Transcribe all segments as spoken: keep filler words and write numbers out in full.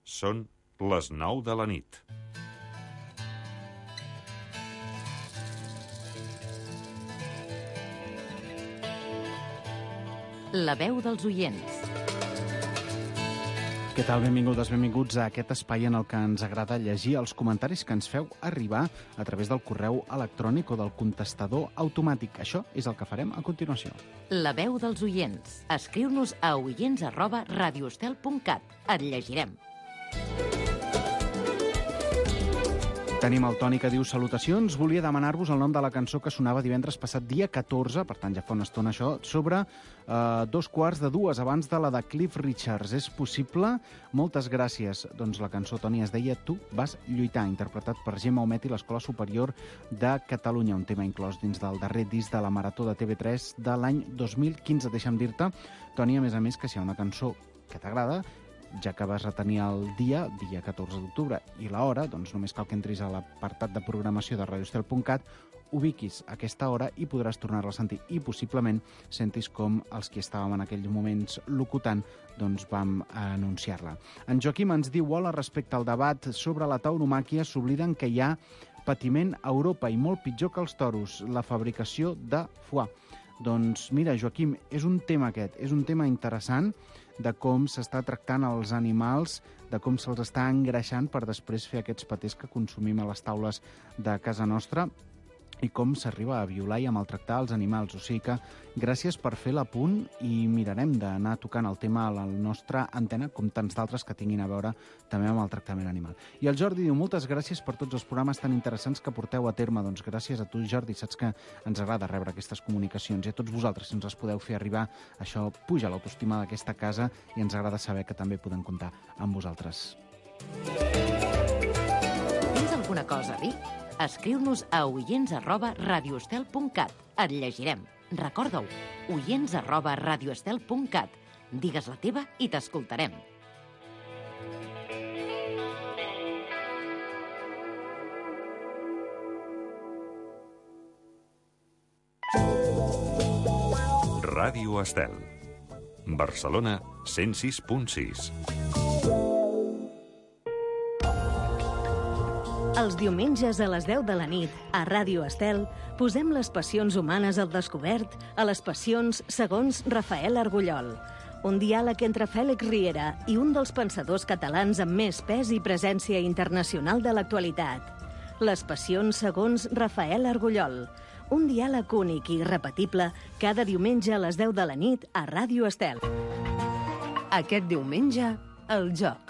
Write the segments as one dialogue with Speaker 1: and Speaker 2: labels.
Speaker 1: Són les nou de la nit.
Speaker 2: La veu dels oients.
Speaker 3: Què tal? Benvingudes, benvinguts a aquest espai en el que ens agrada llegir els comentaris que ens feu arribar a través del correu electrònic o del contestador automàtic. Això és el que farem a continuació.
Speaker 2: La veu dels oients. Escriu-nos a oients arroba radioestel punt cat. Et llegirem.
Speaker 3: Tenim el Toni que diu: salutacions, volia demanar-vos el nom de la cançó que sonava divendres passat dia catorze, per tant ja fa una estona això, sobre eh, dos quarts de dues abans de la de Cliff Richards. És possible? Moltes gràcies. Doncs la cançó, Toni, es deia Tu vas lluitar, interpretat per Gemma Humet i l'Escola Superior de Catalunya, un tema inclòs dins del darrer disc de la Marató de T V tres de l'any dos mil quinze. Deixa'm dir-te, Toni, a més a més, que si hi ha una cançó que t'agrada, ja que vas retenir el dia, dia catorze d'octubre, i l'hora, doncs només cal que entris a l'apartat de programació de radioestel punt cat, ubiquis aquesta hora i podràs tornar-la a sentir. I possiblement sentis com els que estàvem en aquells moments locutant doncs vam anunciar-la. En Joaquim ens diu: hola, respecte al debat sobre la tauromàquia, s'obliden que hi ha patiment a Europa i molt pitjor que els toros, la fabricació de foie. Doncs mira, Joaquim, és un tema aquest, és un tema interessant de com s'està tractant els animals, de com se'ls està engreixant per després fer aquests patés que consumim a les taules de casa nostra, i com s'arriba a violar i a maltractar els animals. O sigui que gràcies per fer l'apunt i mirarem d'anar tocant el tema a la nostra antena, com tants d'altres que tinguin a veure també amb el tractament animal. I el Jordi diu: moltes gràcies per tots els programes tan interessants que porteu a terme. Doncs gràcies a tu, Jordi, saps que ens agrada rebre aquestes comunicacions, i a tots vosaltres, si ens les podeu fer arribar, això puja l'autoestima d'aquesta casa i ens agrada saber que també podem comptar amb vosaltres.
Speaker 2: Tens alguna cosa a dir? Escriu-nos a oients arroba radioestel punt cat. Et llegirem. Recorda-ho, oients arroba radioestel punt cat. Digues la teva i t'escoltarem.
Speaker 1: Ràdio Estel. Barcelona, cent sis punt sis.
Speaker 4: Els diumenges a les deu de la nit, a Ràdio Estel, posem les passions humanes al descobert a les passions segons Rafael Argullol. Un diàleg entre Fèlix Riera i un dels pensadors catalans amb més pes i presència internacional de l'actualitat. Les passions segons Rafael Argullol. Un diàleg únic i irrepetible cada diumenge a les deu de la nit a Ràdio Estel. Aquest diumenge, el joc.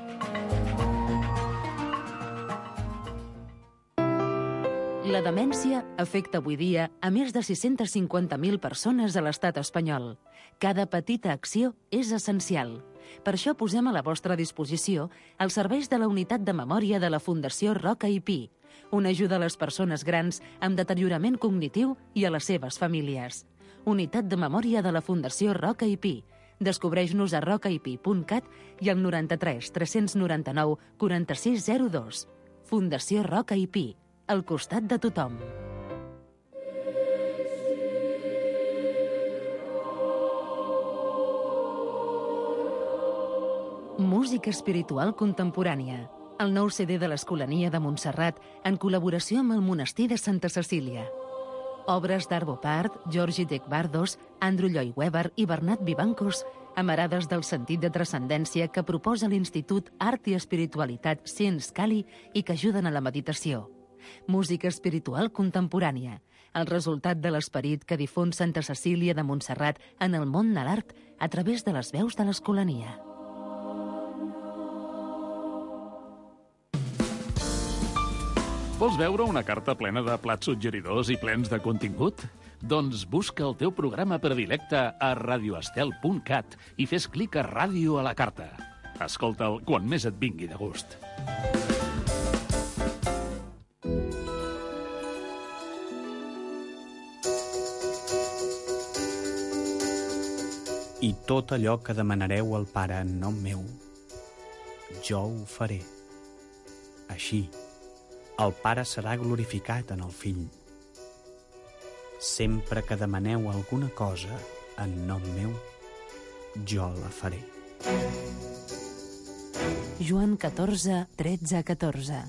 Speaker 2: La demència afecta avui dia a més de sis-centes cinquanta mil persones a l'estat espanyol. Cada petita acció és essencial. Per això posem a la vostra disposició els serveis de la Unitat de Memòria de la Fundació Roca i Pi, una ajuda a les persones grans amb deteriorament cognitiu i a les seves famílies. Unitat de Memòria de la Fundació Roca i Pi. Descobreix-nos a roca i pi punt cat i al noranta-tres tres noranta-nou quaranta-sis zero dos. Fundació Roca i Pi, al costat de tothom. Música espiritual contemporània. El nou C D de l'Escolania de Montserrat en col·laboració amb el Monestir de Santa Cecília. Obres d'Arvo Pärt, Georgi Dekbardos, Andrew Lloyd Webber i Bernat Vivancos, amarades del sentit de transcendència que proposa l'Institut Art i Espiritualitat Cien Scali i que ajuden a la meditació. Música espiritual contemporània, el resultat de l'esperit que difon Santa Cecília de Montserrat en el món de l'art a través de les veus de l'Escolania.
Speaker 5: Vols veure una carta plena de plats suggeridors i plens de contingut? Doncs busca el teu programa predilecte a radioestel punt cat i fes clic a Ràdio a la carta. Escolta'l quan més et vingui de gust.
Speaker 6: I tot allò que demanareu al Pare en nom meu, jo ho faré. Així, el Pare serà glorificat en el Fill. Sempre que demaneu alguna cosa en nom meu, jo la faré.
Speaker 2: Joan catorze, tretze, catorze.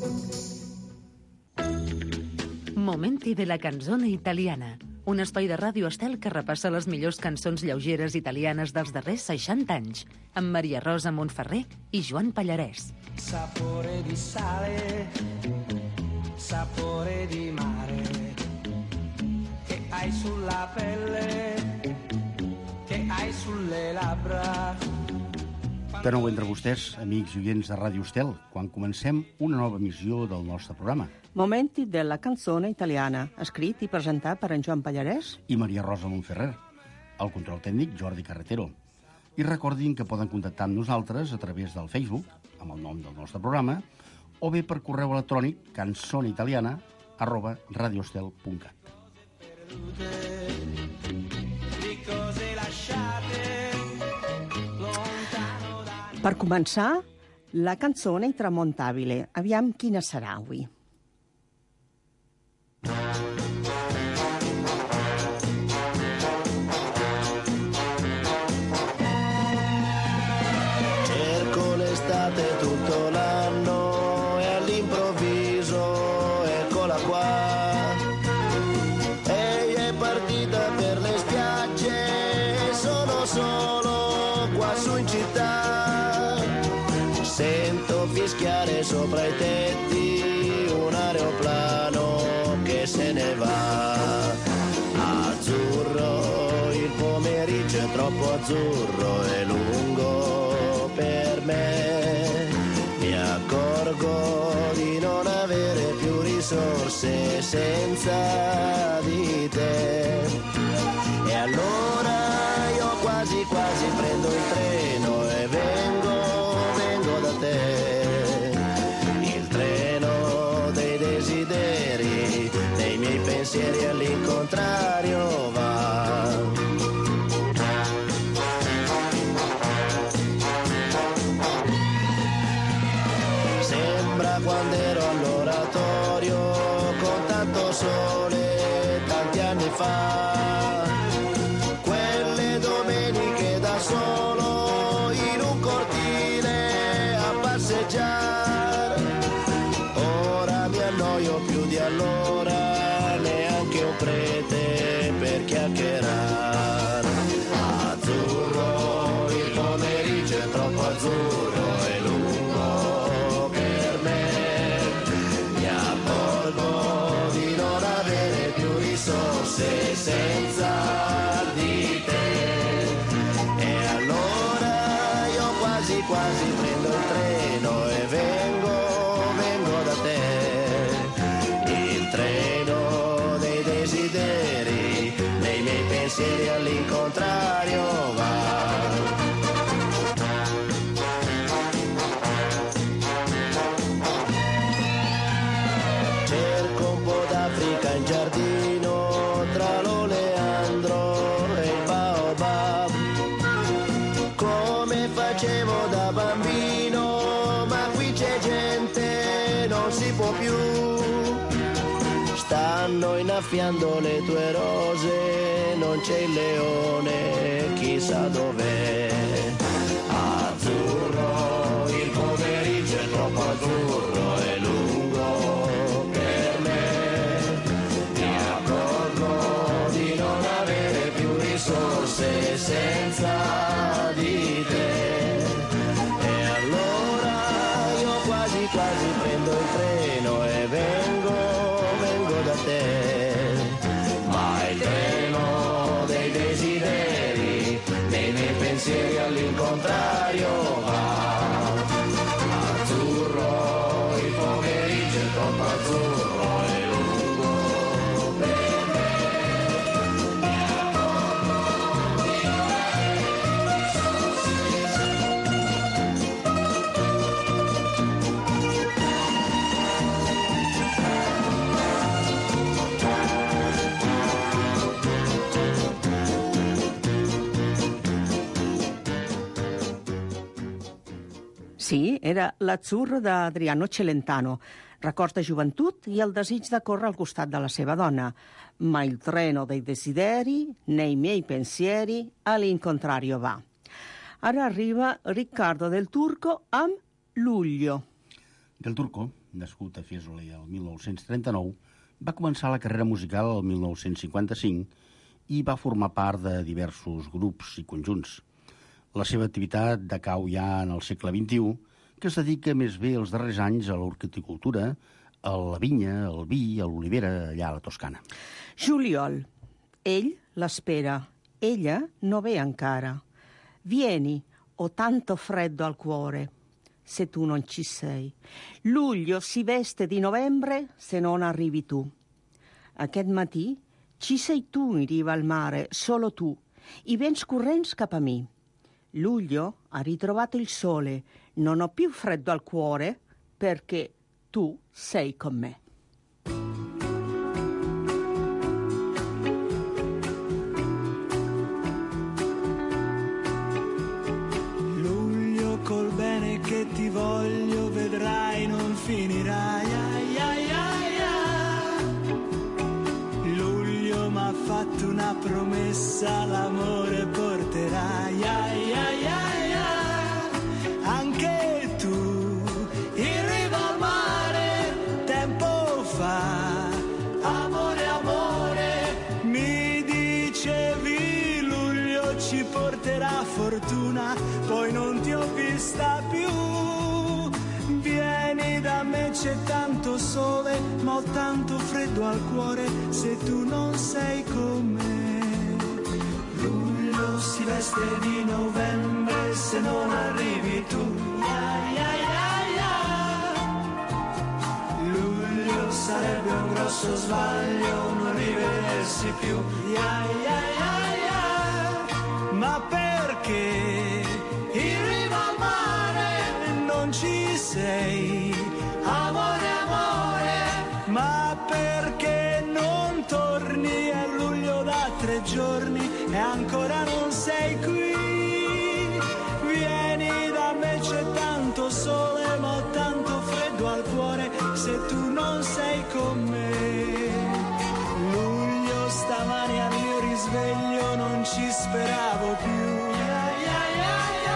Speaker 2: Momenti de la canzone italiana. Un espai de Ràdio Estel que repassa les millors cançons lleugeres italianes dels darrers seixanta anys, amb Maria Rosa Montferrer i Joan Pallarès.
Speaker 7: Sapore di sale, sapore di mare, che hai sulla pelle, che hai sulle labbra.
Speaker 8: De nou entre vostès, amics i oients de Ràdio Estel, quan comencem una nova missió del nostre programa.
Speaker 9: Momenti della canzone italiana, escrit i presentat per en Joan Pallarès
Speaker 8: i Maria Rosa Montferrer, el control tècnic Jordi Carretero. I recordin que poden contactar amb nosaltres a través del Facebook, amb el nom del nostre programa, o bé per correu electrònic canzoneitaliana arroba radioestel punt cat.
Speaker 9: Per començar, la canzone intramontabile. Aviam quina serà avui.
Speaker 10: Cerco l'estate tutto l'anno e all'improvviso eccola qua. Ehi è partita per le spiagge e sono solo qua su in città. Sento fischiare sopra i tetti un aeroplano che se ne va. Azzurro, il pomeriggio è troppo azzurro e lungo per me. Mi accorgo di non avere più risorse senza di te. E allora io quasi quasi prendo il treno e vengo il treno dei desideri, dei miei pensieri all'incontrario va. Sembra quando ero all'oratorio con tanto sole tanti anni fa, quelle domeniche da solo in un cortile a passeggiare. Ora mi annoio più di allora, neanche un prete per chiacchierare. Azzurro, il pomeriggio è troppo azzurro e lungo per me. Mi accorgo di non avere più risorse senza di te. E allora io quasi quasi prendo il treno e vengo, vengo da te. Il treno dei desideri, dei miei pensieri all'incontrario va. Cerco un po' d'Africa in giardino tra l'oleandro e il baobab, come facevo da bambino, ma qui c'è gente, non si può più. Stanno innaffiando le tue rose, non c'è il leone, chissà dov'è. Azzurro, il pomeriggio è troppo azzurro e lungo per me. Mi accorgo di non avere più risorse senza di te. E allora io quasi quasi prendo il treno e vengo, vengo da te. Ma il treno dei desideri, dei miei pensieri all'incontrario va. Azzurro, il pomeriggio è troppo azzurro e lungo per me. Mi accorgo di non avere
Speaker 9: Sí, era l'azzurro d'Adriano Celentano, records de joventut i el desig de córrer al costat de la seva dona. Ma il treno dei desideri, nei miei pensieri, all'incontrario va. Ara arriba Riccardo del Turco amb Luglio.
Speaker 8: Del Turco, nascut a Fiesole el mil nou-cents trenta-nou, va començar la carrera musical el mil nou-cents cinquanta-cinc i va formar part de diversos grups i conjunts. La seva activitat decau ja en el segle vint-i-u, que es dedica més bé els darrers anys a l'horticultura, a la vinya, al vi, a l'olivera, allà a la Toscana.
Speaker 9: Juliol. Ell l'espera. Ella no ve encara. Vieni, ho tanto freddo al cuore, se tu non ci sei. Luglio si veste di novembre se non arrivi tu. Aquest matí ci sei tu in riva al mare, solo tu. I vents corrents cap a mi. Luglio ha ritrovato il sole, non ho più freddo al cuore perché tu sei con me.
Speaker 7: Luglio col bene che ti voglio, vedrai non finirai. Ai, ai, ai, ai. Luglio m'ha fatto una promessa, l'amore porterai. Ai, ai, ai, ai. Anche tu in riva al mare tempo fa. Amore, amore, mi dicevi luglio ci porterà fortuna, poi non ti ho vista più. Vieni da me, c'è tanto sole, ma ho tanto freddo al cuore se tu non sei con me. Luglio si veste di novembre se non arrivi tu. Ai, ai, ai, ai. Luglio sarebbe un grosso sbaglio non rivedersi più. Ai, ai, ai, ai. Ma perché in riva al mare non ci sei? Amore, amore, ma perché non torni? È luglio da tre giorni e ancora non sei qui. Vieni da me, c'è tanto sole, ma ho tanto freddo al cuore se tu non sei con me. Luglio stamani al mio risveglio non ci speravo più. Ai, ai, ai,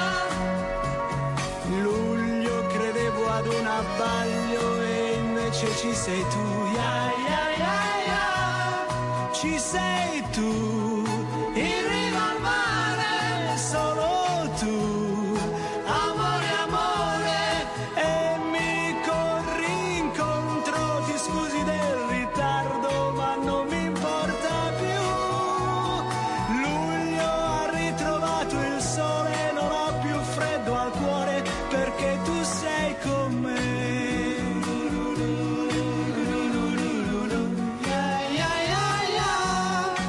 Speaker 7: ai. Luglio credevo ad un abbaglio e invece ci sei tu. Ai, ai, ai, ai. Ci sei tu in riva al mare, solo tu. Amore, amore, e mi corri incontro. Ti scusi del ritardo ma non mi importa più. Luglio ha ritrovato il sole, non ho più freddo al cuore perché tu sei con me. Ai, ai, ai, ai.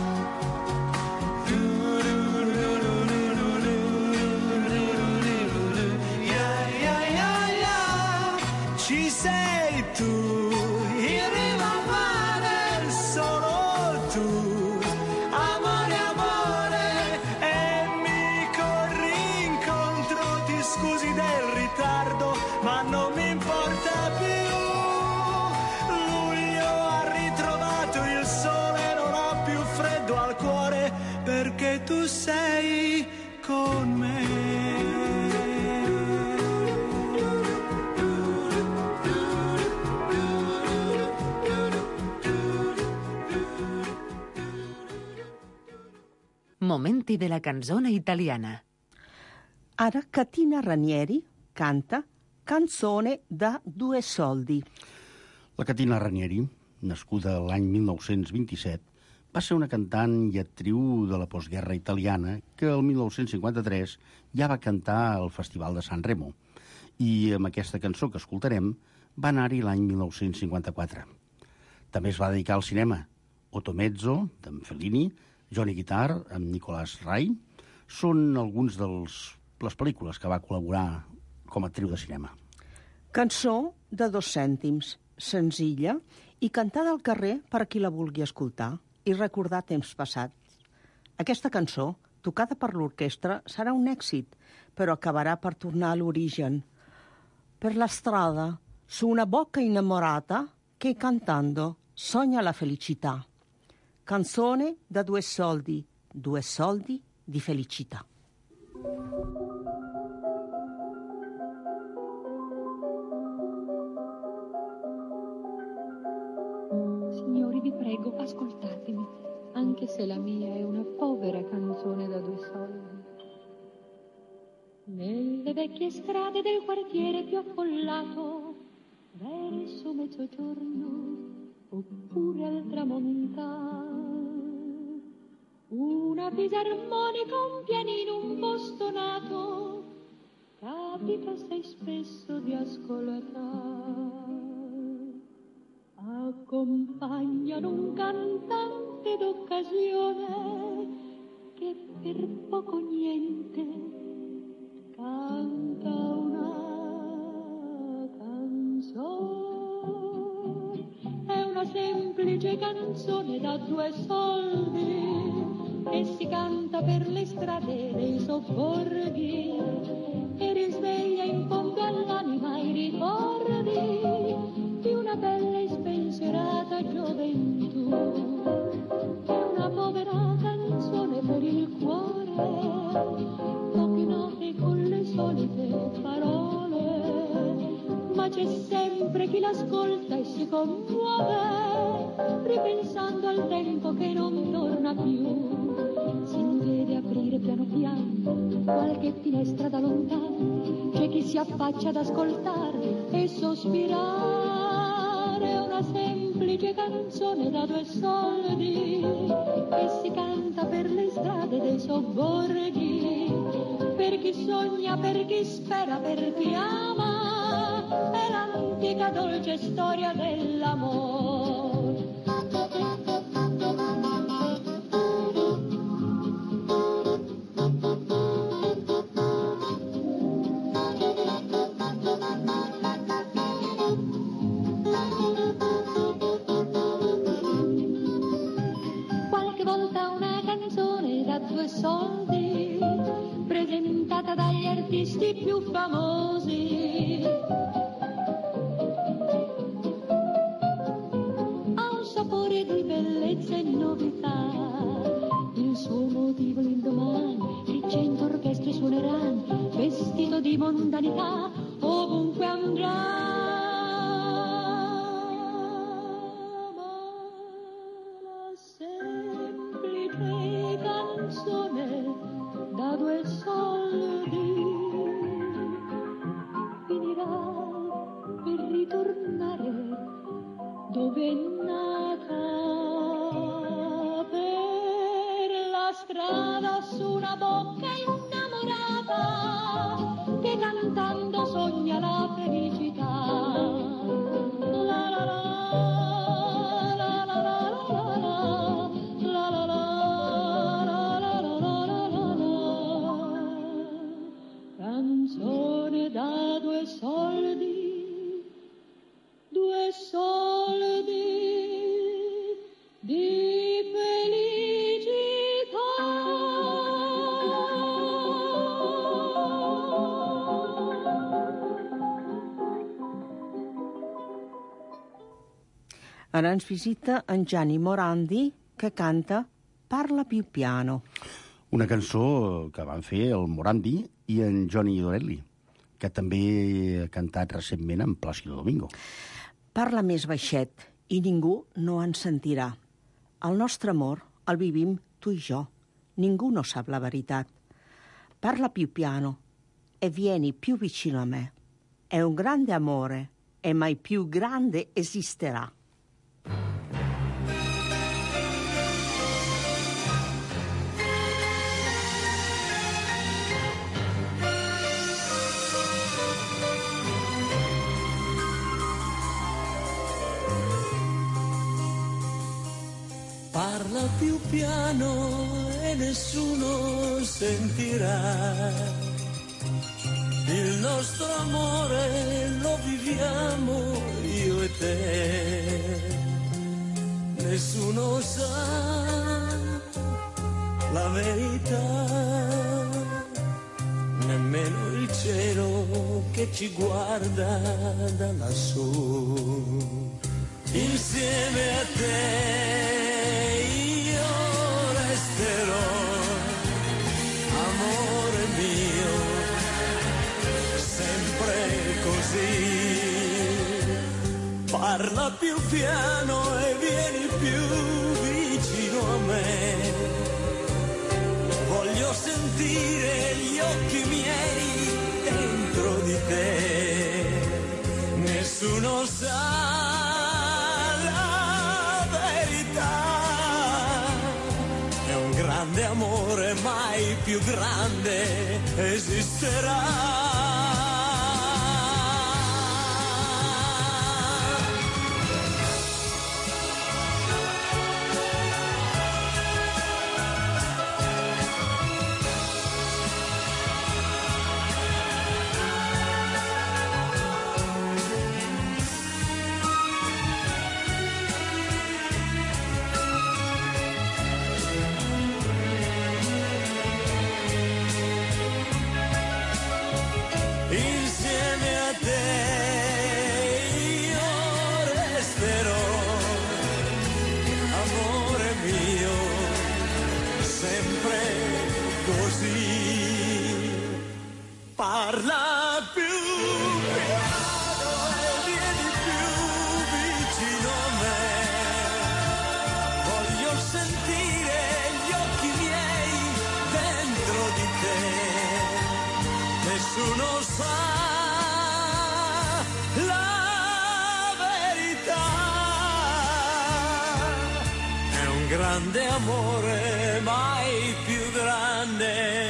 Speaker 7: Ai, ai, ai, ai. Ci sei tu in riva al mare, solo tu. Amore, amore, e mi corri incontro. Ti scusi del ritardo ma non mi importa più. Luglio ha ritrovato il sole, non ho più freddo al cuore perché tu sei con me.
Speaker 2: Momenti della canzone italiana.
Speaker 9: Ara Catina Ranieri canta Canzone da due soldi.
Speaker 8: La Catina Ranieri, nascuda l'any mil nou-cents vint-i-set, va ser una cantant i actriu de la postguerra italiana que el mil nou-cents cinquanta-tres ja va cantar al Festival de San Remo i amb aquesta cançó que escoltarem va anar-hi l'any mil nou-cents cinquanta-quatre. També es va dedicar al cinema. Otomezzo, d'en Fellini, Johnny Guitar, amb Nicolas Ray, són alguns de les pel·lícules que va col·laborar com a actriu de cinema.
Speaker 9: Cançó de dos cèntims, senzilla i cantada al carrer per a qui la vulgui escoltar i recordar temps passats. Aquesta cançó, tocada per l'orquestra, serà un èxit, però acabarà per tornar a l'origen. Per la strada, su una bocca innamorata che cantando sogna la felicità. Canzone da due soldi, due soldi di felicità.
Speaker 11: Signori, vi prego, ascoltatemi, anche se la mia è una povera canzone da due soldi. Nelle vecchie strade del quartiere più affollato, verso mezzogiorno oppure al tramontare, una fisarmonica, un pianino, un po' stonato, capita assai spesso di ascoltare. Accompagnano un cantante d'occasione che per poco niente canta una canzone. È una semplice canzone da due soldi che si canta per le strade dei sobborghi e risveglia in fondo all'anima i ricordi di una bella e spensierata gioventù. È una povera canzone per il cuore, poche note con le solite parole, ma c'è sempre chi l'ascolta e si commuove, ripensando al tempo che non torna più. Si vede aprire piano piano qualche finestra da lontano, c'è chi si affaccia ad ascoltare e sospirare. È una semplice canzone da due soldi che si canta per le strade dei sobborghi, per chi sogna, per chi spera, per chi ama. È l'antica dolce storia dell'amore. Soldi, presentata dagli artisti più famosi, ha un sapore di bellezza e novità. Il suo motivo l'indomani, che cento orchestre suoneranno, vestito di mondanità, ovunque andrà. Da due soldi finirà per ritornare dove è nata, per la strada su una bocca innamorata che cantando sogna la felicità. La la la. Canzone da due soldi, due soldi di felicità.
Speaker 9: Ara ens visita en Gianni Morandi, que canta Parla più piano.
Speaker 8: Una cançó que van fer el Morandi i en Johnny Dorelli, que també ha cantat recentment amb Plácido Domingo.
Speaker 9: Parla més baixet i ningú no ens sentirà. El nostre amor el vivim tu i jo. Ningú no sap la veritat. Parla più piano e vieni più vicino a me. È un grande amore e mai più grande esisterà.
Speaker 7: Parla più piano e nessuno sentirà. Il nostro amore lo viviamo io e te. Nessuno sa la verità, nemmeno il cielo che ci guarda da lassù. Insieme a te io resterò, amore mio, sempre così. Parla più piano e vieni più vicino a me. Voglio sentire gli occhi miei dentro di te. Nessuno sa la verità. È un grande amore, mai più grande esisterà. Parla più piano e vieni più vicino a me. Voglio sentire gli occhi miei dentro di te. Nessuno sa la verità. È un grande amore, mai più grande.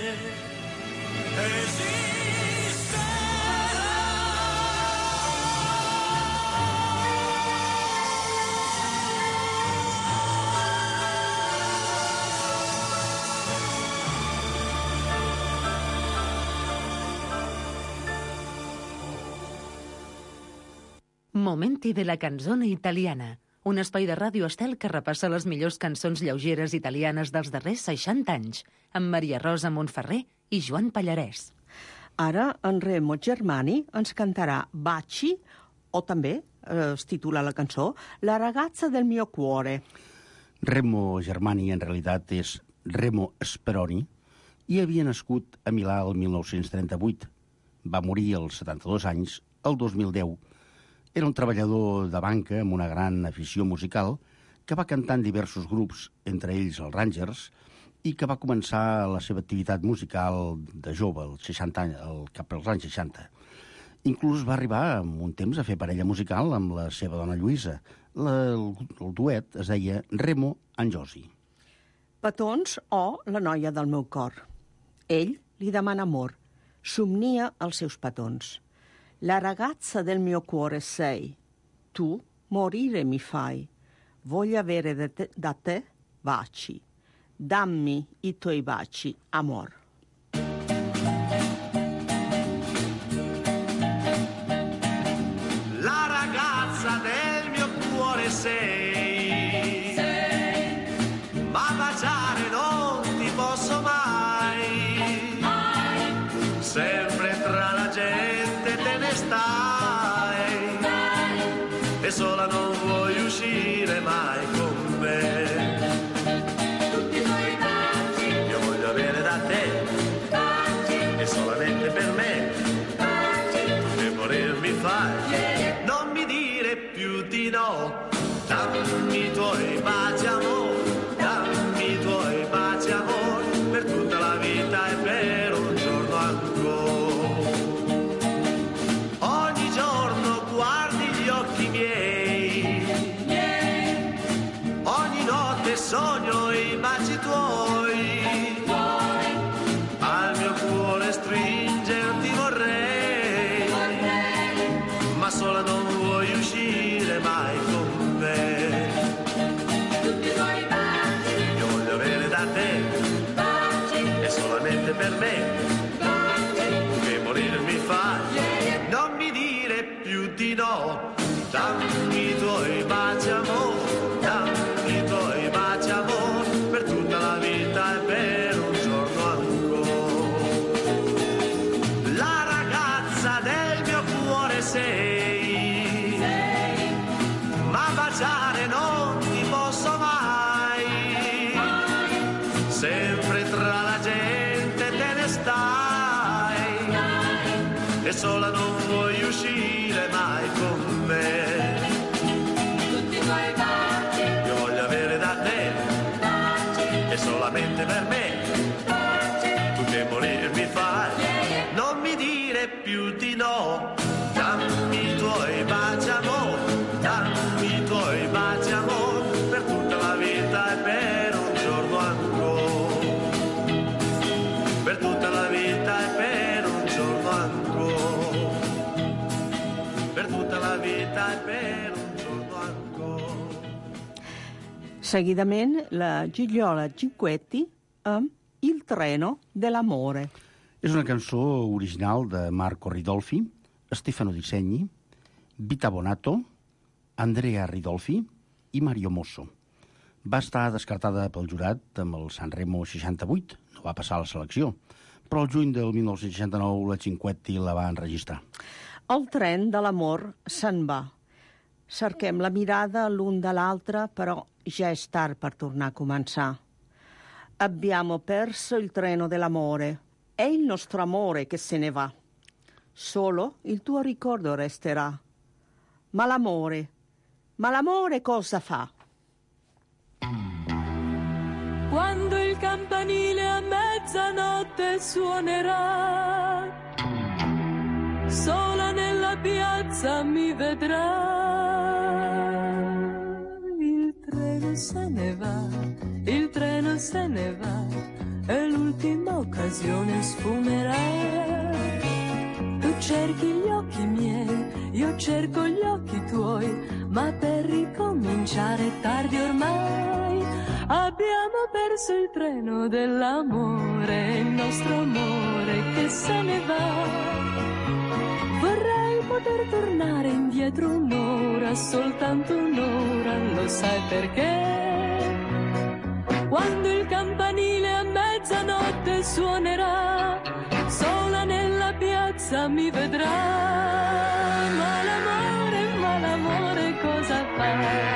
Speaker 2: Momenti de la canzone italiana, un espai de Ràdio Estel que repassa les millors cançons lleugeres italianes dels darrers seixanta anys, amb Maria Rosa Montferrer i Joan Pallarès.
Speaker 9: Ara en Remo Germani ens cantarà Baci, o també eh, es titula la cançó La ragazza del mio cuore.
Speaker 8: Remo Germani en realitat és Remo Speroni i havia nascut a Milà el mil nou-cents trenta-vuit. Va morir als setanta-dos anys, el dos mil deu. Era un treballador de banca amb una gran afició musical que va cantar en diversos grups, entre ells els Rangers, i que va començar la seva activitat musical de jove, als seixanta anys, al cap dels anys seixanta. Inclús va arribar un temps a fer parella musical amb la seva dona Lluïsa. La, el, el duet es deia Remo and Josie.
Speaker 9: Petons o la noia del meu cor. Ell li demana amor, somnia els seus petons. La ragazza del mio cuore sei, tu morire mi fai, voglio avere da te, da te baci, dammi i tuoi baci, amor.
Speaker 7: La ragazza del mio cuore sei, sei. Ma baciare non ti posso mai, mai. Sempre tra la gente te ne stai, stai. E sola non vuoi uscire mai con me. Tutti i tuoi baci io voglio avere da te, baci. E solamente per me, baci. Che morir mi fai, yeah. Non mi dire più di no, dammi i tuoi baci amor, dammi i tuoi baci amor, per tutta la vita e per un giorno ancora. Ogni giorno guardi gli occhi miei, miei. Ogni notte sogno i baci tuoi, tuoi. Al mio cuore stringerti vorrei, vorrei. Ma sola non vuoi uscire mai con me. Tutti i tuoi baci io voglio avere da te, baci. E solamente per me, baci. Che morir mi fa, yeah. Non mi dire più di no, dammi i tuoi baci amor, dammi i tuoi baci amor, per tutta la vita e per un giorno ancora. La ragazza del mio cuore sei, sei. Ma baciare non ti posso mai, mai. Sempre tra la gente te ne stai, stai. E sola non vuoi uscire mai con me.
Speaker 10: rifiuti no. Dammi i tuoi baci amore, dammi i tuoi baci amore, per tutta la vita e per un giorno ancora. Per tutta la vita e per un giorno ancora. Per tutta la vita e per un giorno ancora.
Speaker 9: Seguidament, la Gigliola Cinquetti amb Il treno dell'amore.
Speaker 8: És una cançó original de Marco Ridolfi, Stefano Di Segni, Vita Bonato, Andrea Ridolfi i Mario Mosso. Va estar descartada pel jurat amb el Sanremo seixanta-vuit, no va passar a la selecció, però el juny del dinou seixanta-nou la Cinquetti la va enregistrar.
Speaker 9: El tren de l'amor se'n va. Cerquem la mirada l'un de l'altre, però ja és tard per tornar a començar. Abbiamo perso il treno dell'amore. È il nostro amore che se ne va. Solo il tuo ricordo resterà. Ma l'amore, ma l'amore cosa fa?
Speaker 11: Quando il campanile a mezzanotte suonerà, sola nella piazza mi vedrà. Il treno se ne va, il treno se ne va, e l'ultima occasione sfumerà. Tu cerchi gli occhi miei, io cerco gli occhi tuoi, ma per ricominciare è tardi ormai. Abbiamo perso il treno dell'amore, il nostro amore che se ne va. Vorrei poter tornare indietro un'ora, soltanto un'ora, lo sai perché? Quando il campanile a mezzanotte suonerà, sola nella piazza mi vedrà. Ma l'amore, ma l'amore cosa fa?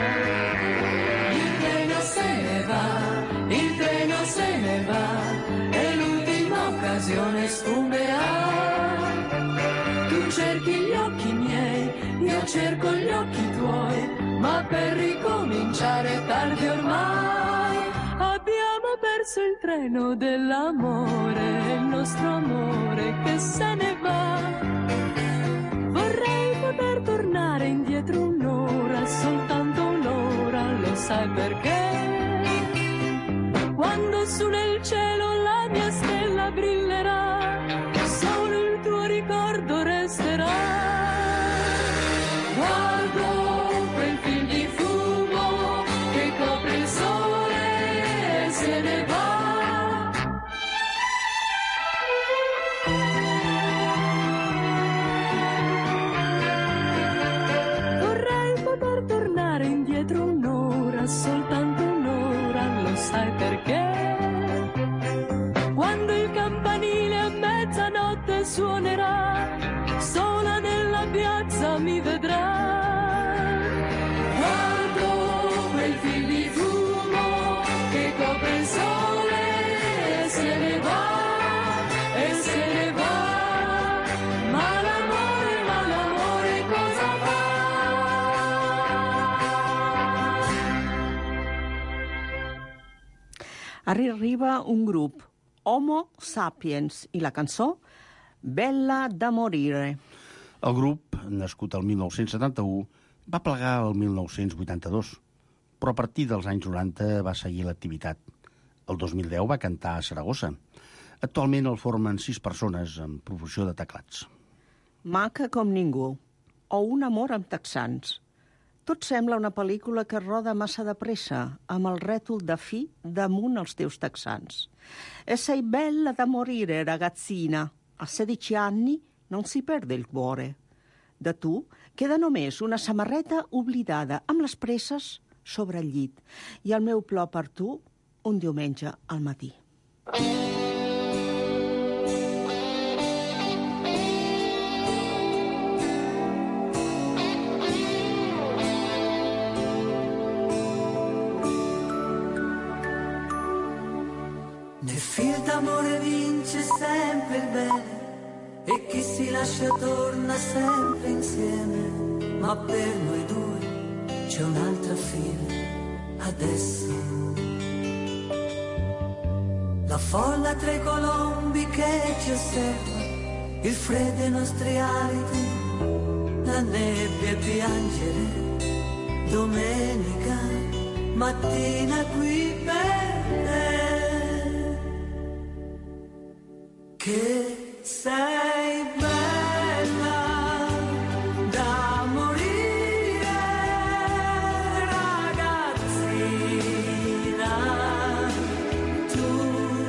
Speaker 11: Il treno se ne va, il treno se ne va, e l'ultima occasione sfumerà. Tu cerchi gli occhi miei, io cerco gli occhi tuoi, ma per ricominciare è tardi ormai. Abbiamo perso il treno dell'amore, il nostro amore che se ne va. Vorrei poter tornare indietro un'ora, soltanto un'ora, lo sai perché? Quando su nel cielo la mia stella brillerà, solo il tuo ricordo resterà. Guardo quel fil di fumo che copre il sole e se ne va. Vorrei poter tornare indietro un'ora, soltanto un'ora, lo sai perché? Quando il campanile a mezzanotte suonerà, sola nella piazza mi vedrà. Guardo quel fil di fumo che copre il sole e se ne va, e se ne va. Ma l'amore, ma l'amore cosa fa?
Speaker 9: Arriba un grup, Homo Sapiens, i la cançó Bella da morire.
Speaker 8: El grup, nascut el dinou setanta-u, va plegar el dinou vuitanta-dos, però a partir dels anys noranta va seguir l'activitat. El dos mil deu va cantar a Saragossa. Actualment el formen sis persones en professió de teclats.
Speaker 9: Maca com ningú, o un amor amb texans. Tot sembla una pel·lícula que roda massa de pressa, amb el rètol de fi damunt els teus texans. E sei bella da morire, ragazzina. A sedici anni non si perde il cuore. De tu queda només una samarreta oblidada amb les presses sobre el llit i el meu plor per tu un diumenge al matí.
Speaker 12: Nel fil d'amore vince sempre il bene e chi si lascia torna sempre insieme, ma per noi due c'è un'altra fine adesso. La folla tra i colombi che ci osserva, il freddo ai nostri aliti, la nebbia e piangere, domenica mattina qui per te, che sei bella da morire, ragazzina, tu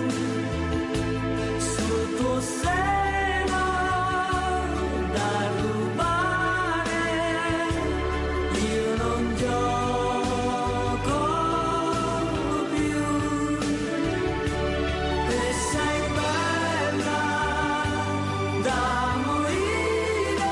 Speaker 12: sul tuo seno da rubare, io non gioco più, e sei bella da morire,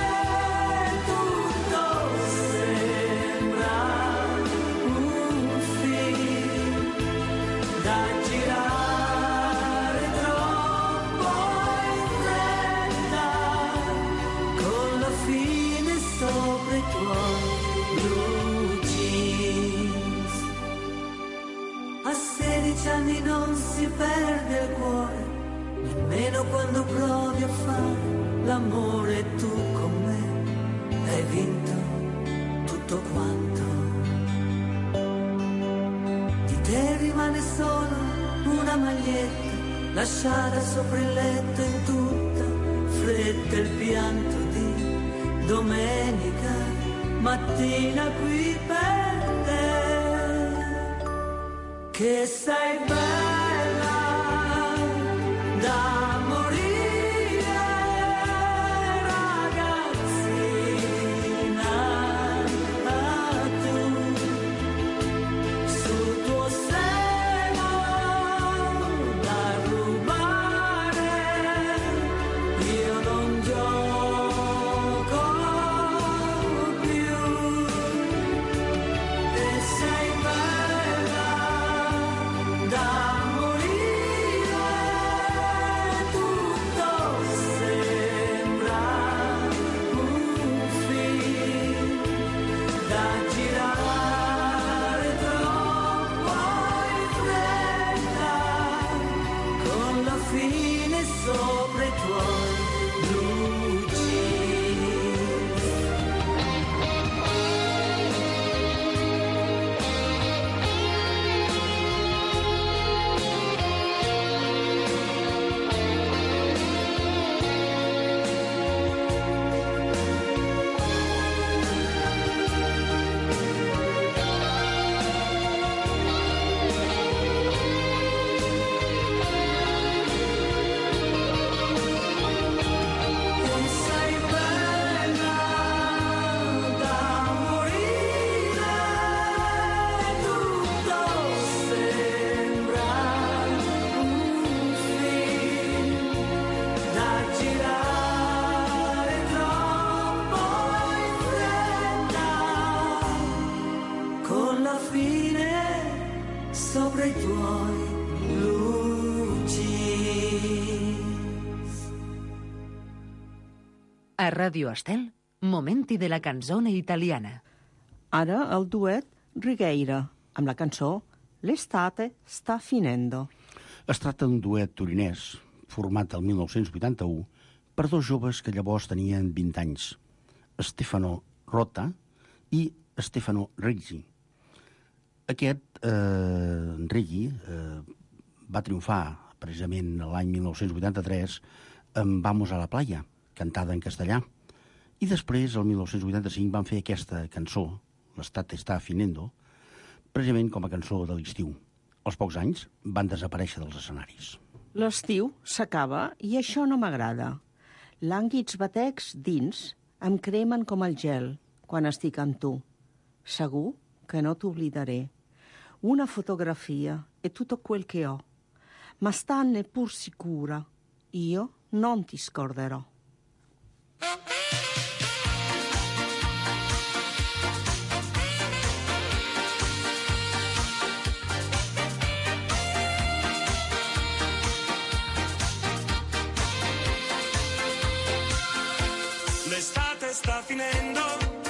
Speaker 12: tutto sembra un film da girare troppo in fretta, con la fine sopra i tuoi blue jeans. A sedici anni non si perde il cuore, nemmeno quando provi a fare l'amore, tu con me hai vinto tutto quanto. Di te rimane solo una maglietta lasciata sopra il letto in tutta fretta, il pianto di domenica mattina qui per te, che sei bella da morire, ragazzina, tu sul tuo seno da rubare, io non gioco più, e sei bella da morire, tutto sembra un film da girare troppo in fretta, con la fine sopra i tuoi blue jeans. E sei bella da morire, tutto sembra un film da girare troppo in fretta, con la fine sopra i tuoi blue jeans.
Speaker 2: A Radio Estel, momenti de la canzone italiana.
Speaker 9: Ara el duet Righeira, amb la cançó L'estate sta finendo.
Speaker 8: Es tracta d'un duet torinès, format el mil nou-cents vuitanta-u per dos joves que llavors tenien vint anys, Stefano Rota i Stefano Reggi. Aquest, eh, Reggi, eh, va triomfar precisament l'any mil nou-cents vuitanta-tres amb Vamos a la playa, cantada en castellà. I després, el mil nou-cents vuitanta-cinc, van fer aquesta cançó, L'estate está finendo, precisament com a cançó de l'estiu. Als pocs anys van desaparèixer dels escenaris.
Speaker 9: L'estiu s'acaba i això no m'agrada. Lànguids batecs dins em cremen com el gel quan estic amb tu. Segur che non t'oblidaré. Una fotografia è tutto quel che ho, ma stanne pur sicura, io non ti scorderò.
Speaker 7: L'estate sta finendo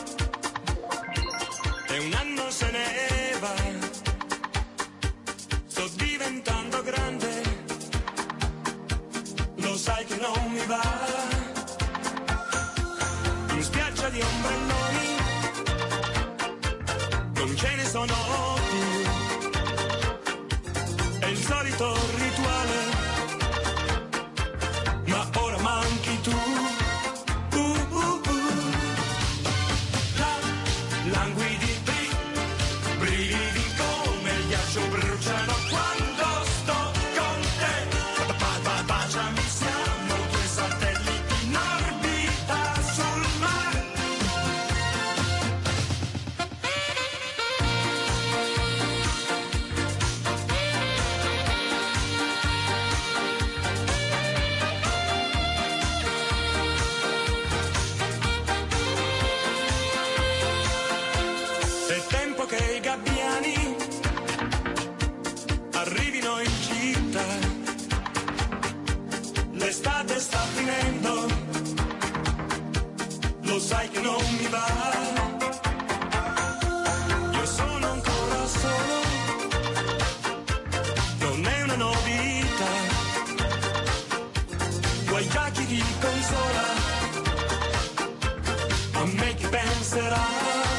Speaker 7: e un anno se ne va. Sto diventando grande, lo sai che non non mi va. In spiaggia di ombrelloni non ce ne sono più, è il solito rituale, ma ora manchi tu. Uh, uh, uh. La, languidi, bri, brividi come il ghiaccio bruciano quando sto con te. Ba, ba, baciami, siamo due satelliti in orbita sul mare. È tempo che i gabbiani arrivino in città. L'estate sta finendo, lo sai che non mi va. Io sono ancora solo, non è una novità. Guai già chi ti consola, a me chi penserà.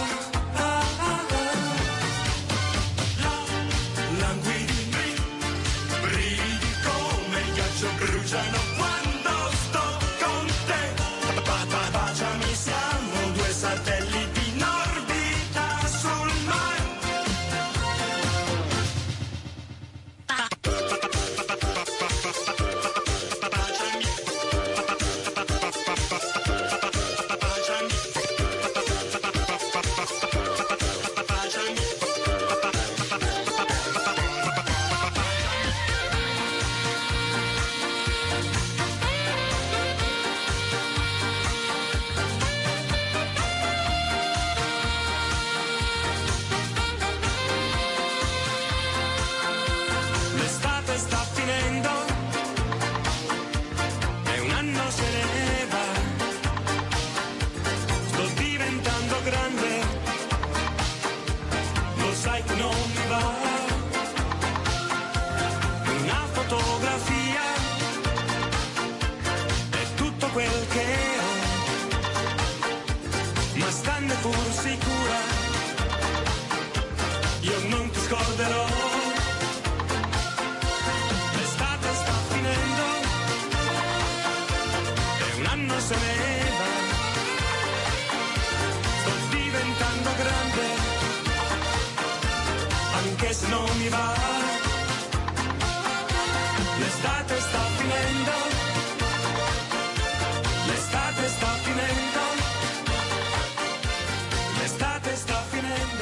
Speaker 7: Bruciano quando sto con te. Ba, ba, baciami, siamo due satelliti in orbita sul mare. L'estate sta finendo e un anno se ne va. Sto diventando grande, lo sai che non mi va. Una fotografia è tutto quel che ho, ma stanne pur sicura, io non ti scorderò. L'estate sta finendo e un anno se ne va. Sto diventando grande, anche se non mi va. L'estate sta finendo, l'estate sta finendo, l'estate sta finendo.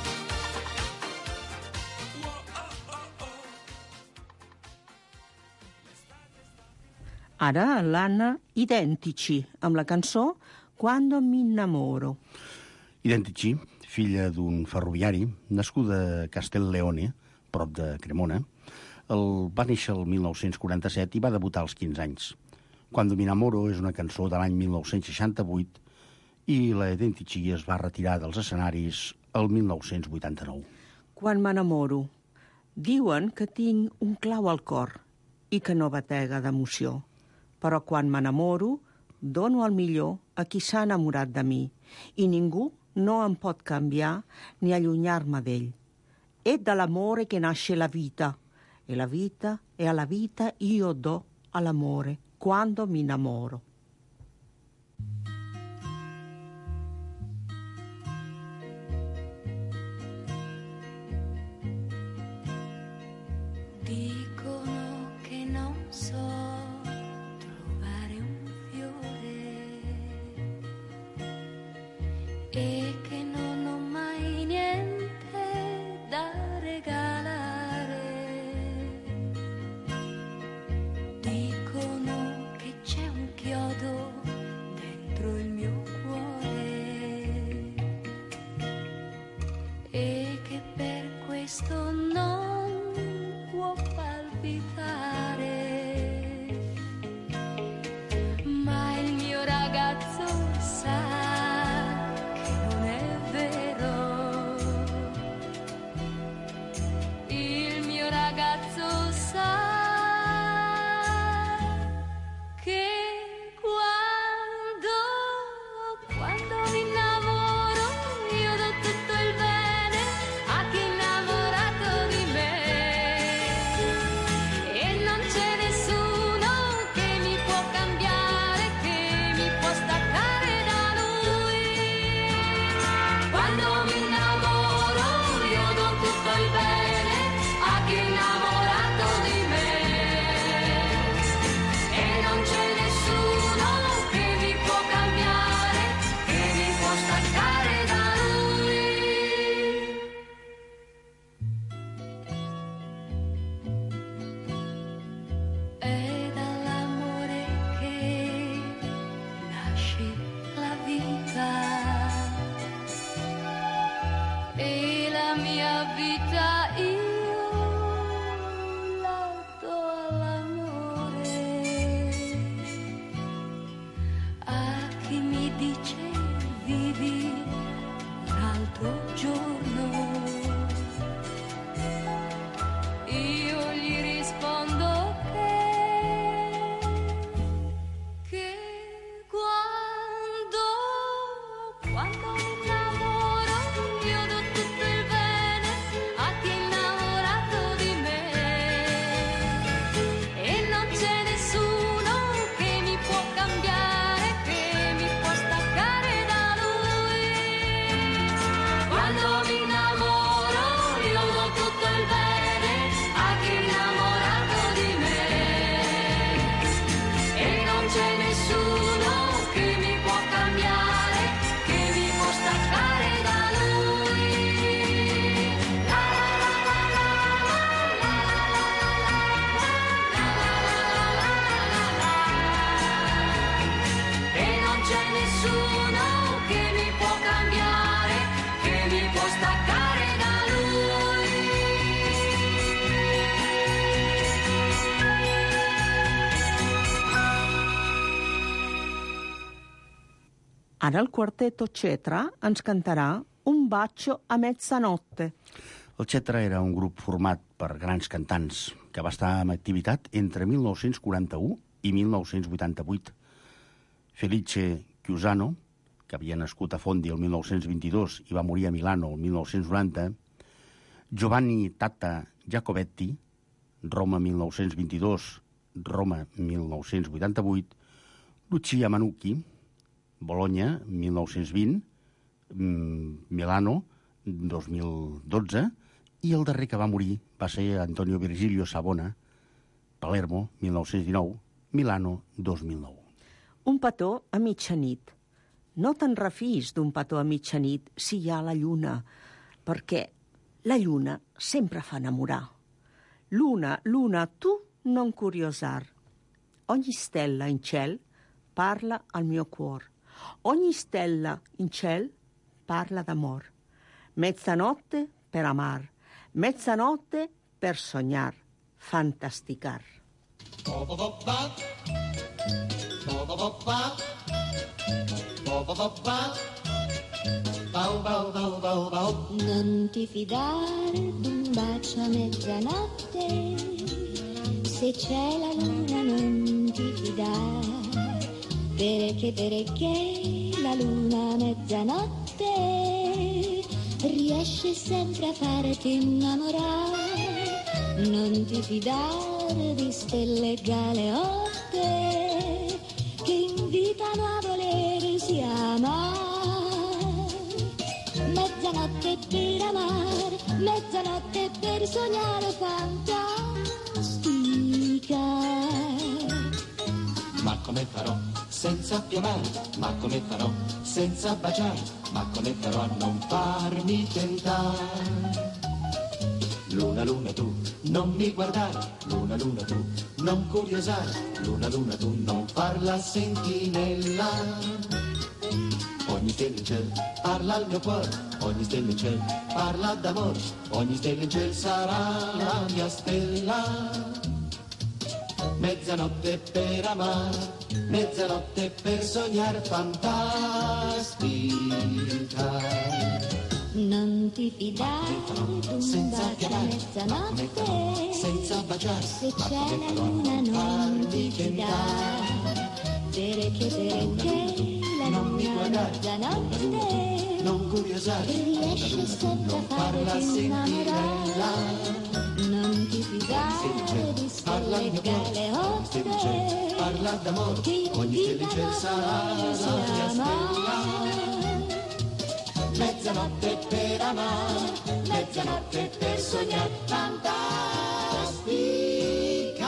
Speaker 9: Ara l'Anna Identici, amb la cançó Quando mi innamoro.
Speaker 8: Identici, filla d'un ferroviari, nascuda a Castellleone, prop de Cremona, el va néixer el mil nou-cents quaranta-set i va debutar als quinze anys. Quando mi innamoro és una cançó de l'any mil nou-cents seixanta-vuit i la Identici es va retirar dels escenaris el mil nou-cents vuitanta-nou.
Speaker 9: Quan m'enamoro, diuen que tinc un clau al cor i que no batega d'emoció. Però quan m'enamoro, dono el millor a qui s'ha enamorat de mi i ningú no em pot canviar ni allunyar-me d'ell. È dall'amore che nasce la vita e la vita e alla vita io do all'amore quando mi innamoro.
Speaker 13: Dicono che non so trovare un fiore e che non ho mai niente da regalare. Dicono che c'è un chiodo dentro il mio cuore e che per questo non può palpitare, ma il mio ragazzo sa che non è vita io la do all'amore. A chi mi dice vivi un altro giorno, io gli rispondo che, che quando, quando mi innamoro io do tutto il bene a chi è innamorato di me, e non c'è nessuno che mi può cambiare, che mi può staccare da lui. Quando mi innamoro io do tutto il bene a chi è innamorato di me, e non c'è nessuno che mi può cambiare, che mi può staccare da lui. La la la la la la la la, e non c'è nessuno che mi può cambiare, che mi può staccare da lui.
Speaker 9: Ara el quartetto Cetra ens cantarà Un bacio a mezzanotte.
Speaker 8: El Cetra era un grup format per grans cantants que va estar en activitat entre mil nou-cents quaranta-u i mil nou-cents vuitanta-vuit. Felice Chiusano, que havia nascut a Fondi el mil nou-cents vint-i-dos i va morir a Milano el mil nou-cents noranta, Giovanni Tata Giacobetti, Roma mil nou-cents vint-i-dos, Roma mil nou-cents vuitanta-vuit, Lucia Manucchi, Bologna mil nou-cents vint, Milano dos mil dotze, i el darrer que va morir va ser Antonio Virgilio Savona, Palermo mil nou-cents dinou, Milano dos mil nou.
Speaker 9: Un petó a mitjanit. No te'n refis d'un petó a mitjanit si hi ha la lluna, perquè la lluna sempre fa enamorar. Luna, luna, tu non curiosar. Ogni stella in ciel parla al mio cuor. Ogni stella in ciel parla d'amor. Mezzanotte per amar, mezzanotte per sognar, fantasticar.
Speaker 13: Non ti fidare d'un bacio a mezzanotte, se c'è la luna non ti fidare, perché perché la luna a mezzanotte riesce sempre a farti innamorare. Non ti fidare di stelle galeotte che invitano a volersi amare. Mezzanotte per amare, mezzanotte per sognare fantastica.
Speaker 14: Ma come farò senza più amare? Ma come farò senza baciare? Ma come farò a non farmi tentare? Luna, luna tu, non mi guardare, luna, luna tu, non curiosare, luna, luna tu, non farla sentinella. Ogni stella in ciel parla al mio cuore, ogni stella in ciel parla d'amore, ogni stella in ciel sarà la mia stella. Mezzanotte per amare, mezzanotte per sognare fantastica.
Speaker 13: Non ti fidare d'un bacio a mezzanotte,
Speaker 14: senza baciare,
Speaker 13: se c'è la luna non ti fidare, perché perché la luna a mezzanotte
Speaker 14: non curiosare,
Speaker 13: riesce sempre a farti innamorare. Non ti fidare di stelle galeotte
Speaker 14: parla d'amore,
Speaker 13: che
Speaker 14: ogni stella in ciel sarà la mia stella. Mezzanotte per amare, mezzanotte per sognare fantastica.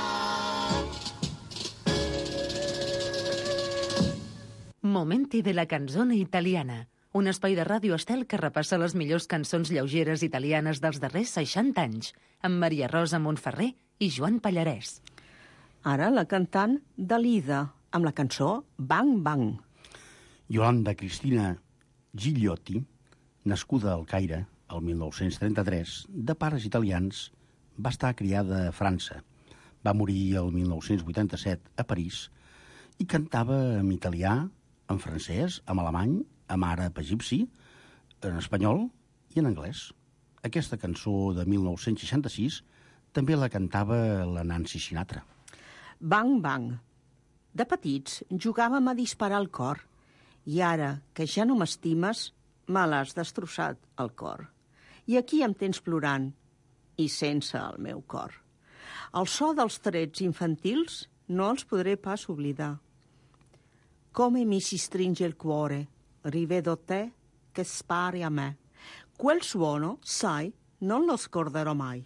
Speaker 2: Momenti de la canzone italiana, un espai de Ràdio Estel que repassa les millors cançons lleugeres italianes dels darrers seixanta anys, amb Maria Rosa Montferrer i Joan Pallarès.
Speaker 9: Ara la cantant Dalida, amb la cançó Bang Bang.
Speaker 8: Yolanda Cristina Gigliotti, nascuda al Caire el mil nou-cents trenta-tres, de pares italians, va estar criada a França. Va morir el mil nou-cents vuitanta-set a París i cantava en italià, en francès, en alemany, en àrab egipci, en espanyol i en anglès. Aquesta cançó de mil nou-cents seixanta-sis també la cantava la Nancy Sinatra.
Speaker 9: Bang, bang. De petits jugàvem a disparar al cor i ara que ja no m'estimes, me l'has destrossat el cor. I aquí em tens plorant i sense el meu cor. El so dels trets infantils no els podré pas oblidar. Come mi si stringe il cuore, rivedo te che spari a me. Quel suono, sai, non lo scorderò mai.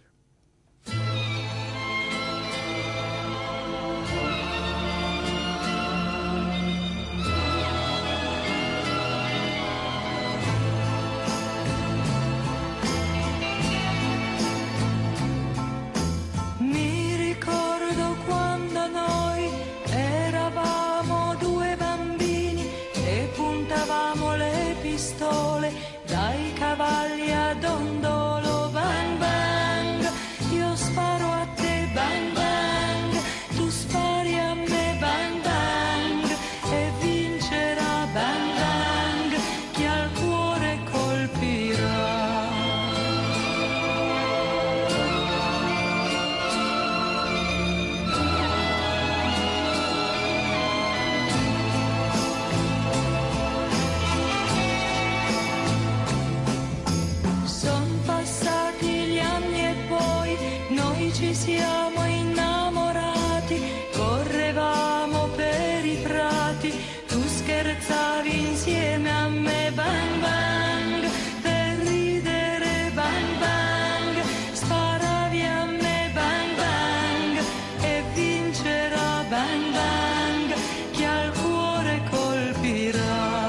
Speaker 12: Dai cavalli a dondolo, bang bang, io sparo a te, bang bang, tu spari a me, bang bang, e vincerà, bang bang, chi al cuore colpirà. Ci siamo innamorati, correvamo per i prati, tu scherzavi insieme a me, bang bang, per ridere, bang bang, sparavi a me, bang bang, e vincerà, bang bang, chi al cuore colpirà.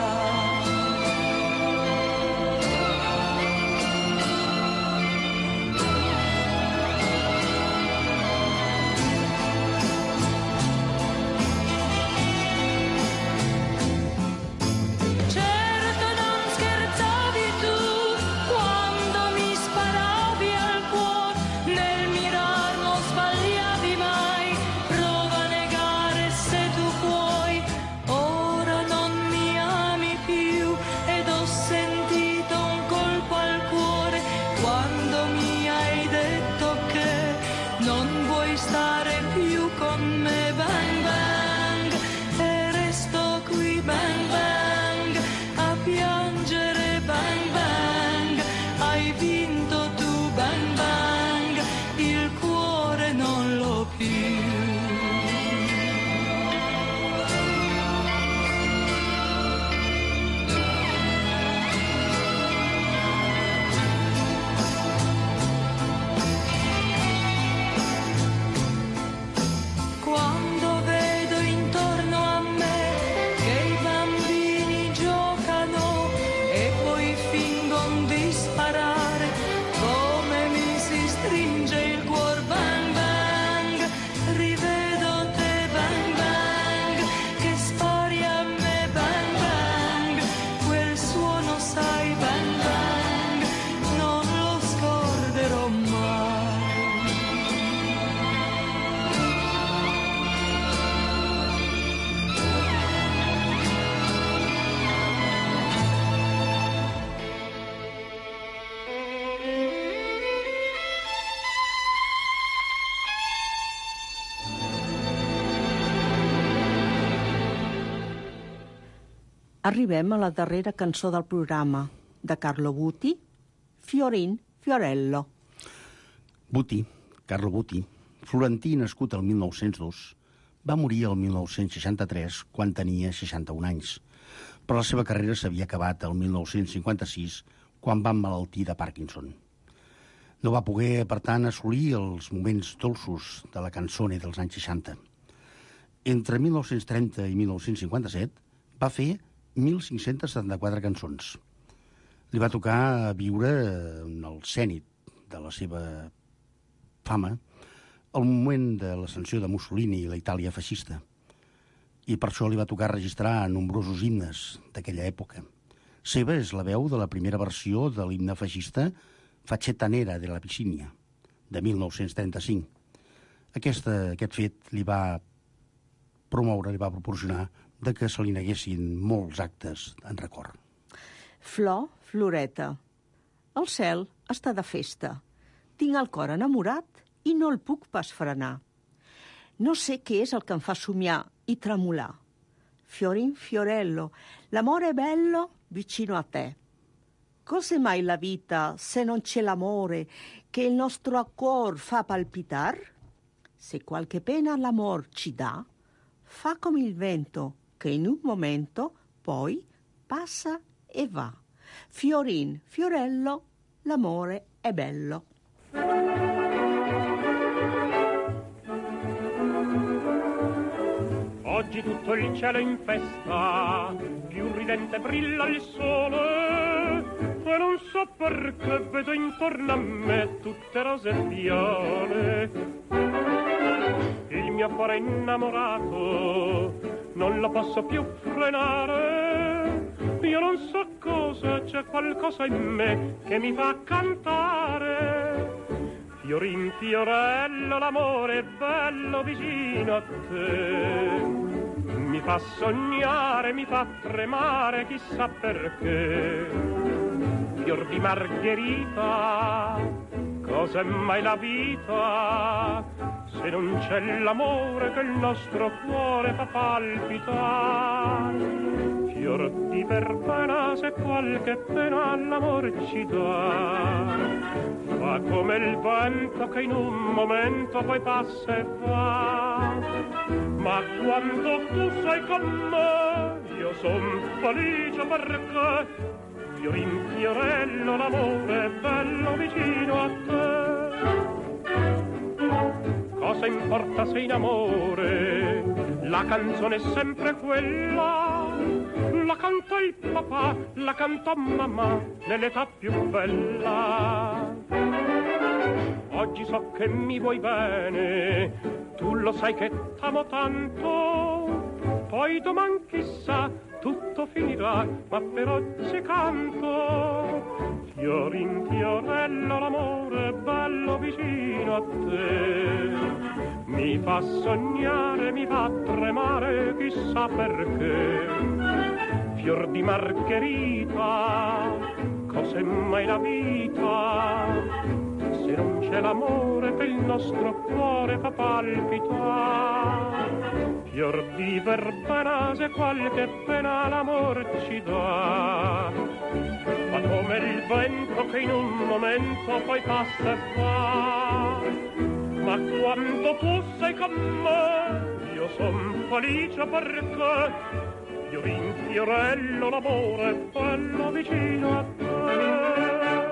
Speaker 9: Arribem a la darrera cançó del programa, de Carlo Buti, Fiorin Fiorello.
Speaker 8: Buti, Carlo Buti, florentí nascut el mil nou-cents dos, va morir el mil nou-cents seixanta-tres quan tenia seixanta-un anys, però la seva carrera s'havia acabat el mil nou-cents cinquanta-sis quan va emmalaltir de Parkinson. No va poder, per tant, assolir els moments dolços de la cançone dels anys seixanta. Entre mil nou-cents trenta i mil nou-cents cinquanta-set va fer mil cinc-cents setanta-quatre cançons. Li va tocar viure en el zènit de la seva fama al moment de l'ascensió de Mussolini i la Itàlia feixista. I per això li va tocar registrar nombrosos himnes d'aquella època. Seva és la veu de la primera versió de l'himne feixista Faceta Nera de la Piscina, de mil nou-cents trenta-cinc. Aquesta, aquest fet li va promoure, li va proporcionar de que se li neguessin molts actes en record.
Speaker 9: Flor, floreta. El cel està de festa. Tinc el cor enamorat i no el puc pas frenar. No sé què és el que em fa somiar i tremolar. Fiorin fiorello, l'amore è bello vicino a te. Cos'è mai la vita se non c'è l'amore che il nostro cuor fa palpitar? Se qualche pena l'amor ci dà, fa come il vento che in un momento poi passa e va. Fiorin, fiorello, l'amore è bello.
Speaker 15: Oggi tutto il cielo è in festa, più ridente brilla il sole, e non so perché vedo intorno a me tutte rose e viole. Il mio cuore innamorato non lo posso più frenare, io non so cosa, c'è qualcosa in me che mi fa cantare. Fiorin fiorello, l'amore è bello vicino a te, mi fa sognare, mi fa tremare, chissà perché. Fior di margherita, cos'è mai la vita se non c'è l'amore che il nostro cuore fa palpitare? Fior di verbena, se qualche pena l'amore ci dà, fa come il vento che in un momento poi passa e va. Ma quando tu sei con me io son felice perché fiorin fiorello, l'amore è bello vicino a te. Cosa importa se in amore la canzone è sempre quella, la canta il papà, la canta mamma nell'età più bella. Oggi so che mi vuoi bene, tu lo sai che t'amo tanto, poi domani chissà tutto finirà, ma per oggi canto. Fiorin fiorello, l'amore è bello vicino a te, mi fa sognare, mi fa tremare, chissà perché. Fior di margherita, cos'è mai la vita se non c'è l'amore che il nostro cuore fa palpitare? Fior di verbena, se qualche pena l'amor ci dà, ma come il vento che in un momento poi passa e va. Ma quando tu sei con me io son felice perché fiorin fiorello, l'amore è bello vicino a te.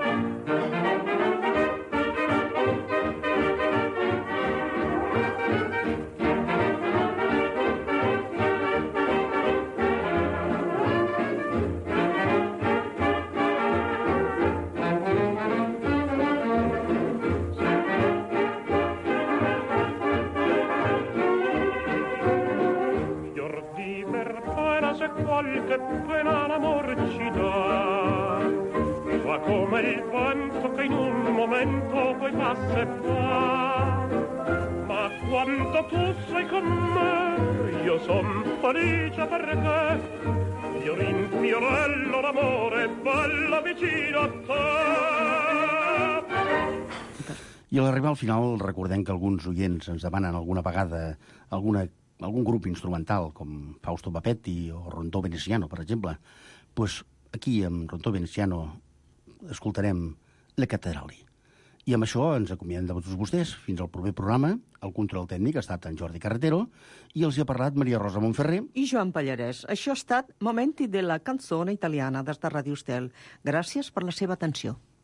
Speaker 15: Qualche pena l'amor ci dà, fa come il vento che in un momento poi passa e va. Ma quando tu sei con me io son felice perché fiorin fiorello, l'amore è bello vicino a te.
Speaker 8: I a l'arribar al final recordem que alguns oients ens demanen alguna vegada alguna algun grup instrumental, com Fausto Papetti o Rondó Veneziano, per exemple. Pues aquí, amb Rondó Veneziano, escoltarem La Catedrali. I amb això ens acomiadem de tots vostès. Fins al proper programa. El control tècnic ha estat en Jordi Carretero i els hi ha parlat Maria Rosa Montferrer
Speaker 9: i Joan Pallarès. Això ha estat Momenti de la canzone italiana des de Ràdio Estel. Gràcies per la seva atenció.